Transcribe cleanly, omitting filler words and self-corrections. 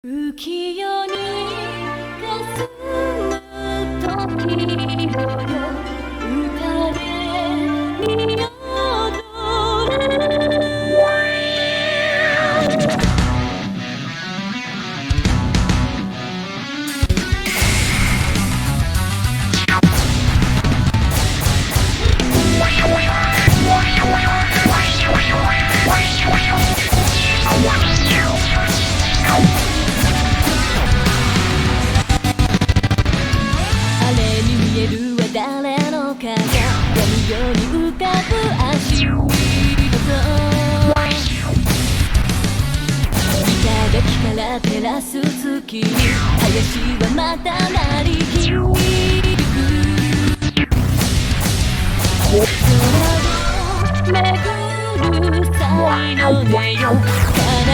浮世に霞む時ほど歌で見踊る誰のかが闇夜に浮かぶ足音頂から照らす月に林はまた鳴り響く空を巡る才の音よ